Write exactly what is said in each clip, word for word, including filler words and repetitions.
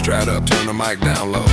Straight up, turn the mic down low.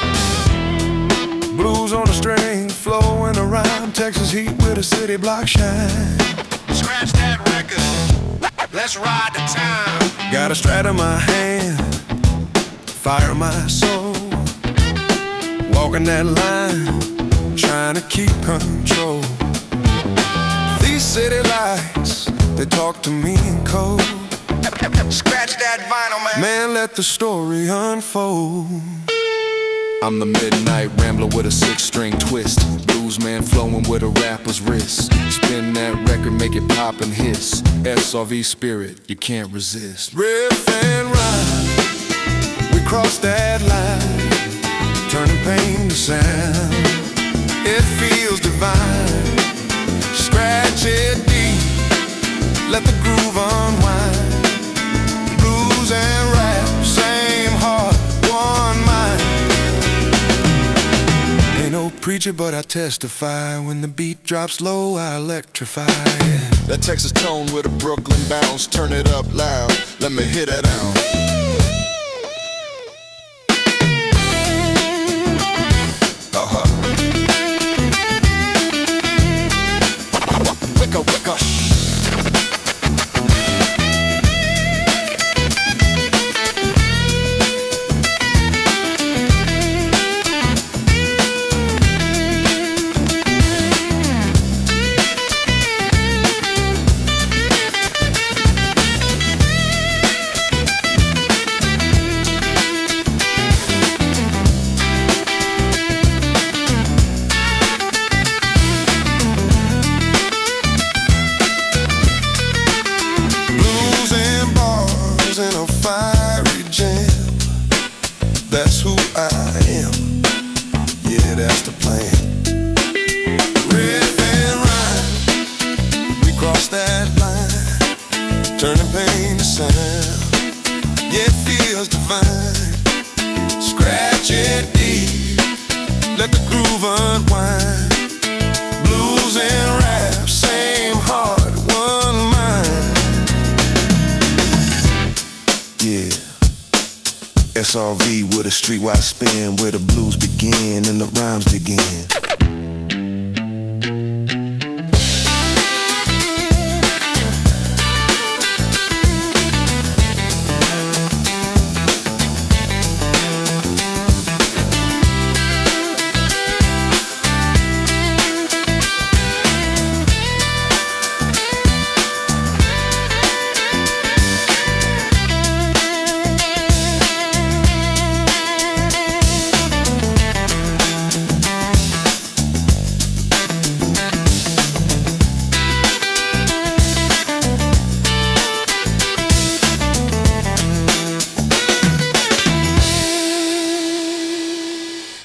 Blues on the string, flowing around Texas heat with a city block shine. Scratch that record, let's ride the time. Got a Strat in my hand, fire in my soul. Walking that line, trying to keep control. These city lights, they talk to me in code. Scratch that vinyl, man. Man, let the story unfold. I'm the midnight rambler with a six-string twist. Blues man flowing with a rapper's wrist. Spin that record, make it pop and hiss. S R V spirit, you can't resist. Riff and rhyme, we cross that line, turning pain to sound. It feels divine. Scratch it deep, let the groove unwind. Blues and rap, same heart, one mind. Ain't no preacher but I testify. When the beat drops low, I electrify, yeah. That Texas tone with a Brooklyn bounce. Turn it up loud, let me hit that out. Uh-huh. Wicka, wicka. In a fiery jam, that's who I am. Yeah, that's the plan. Riff and rhyme, we cross that line, turning pain to sound. Yeah, it feels divine. Scratch it deep, let the groove unwind. Blues and rap, same heart, one mind. Yeah, S R V with a streetwide spin, where the blues begin and the rhymes begin.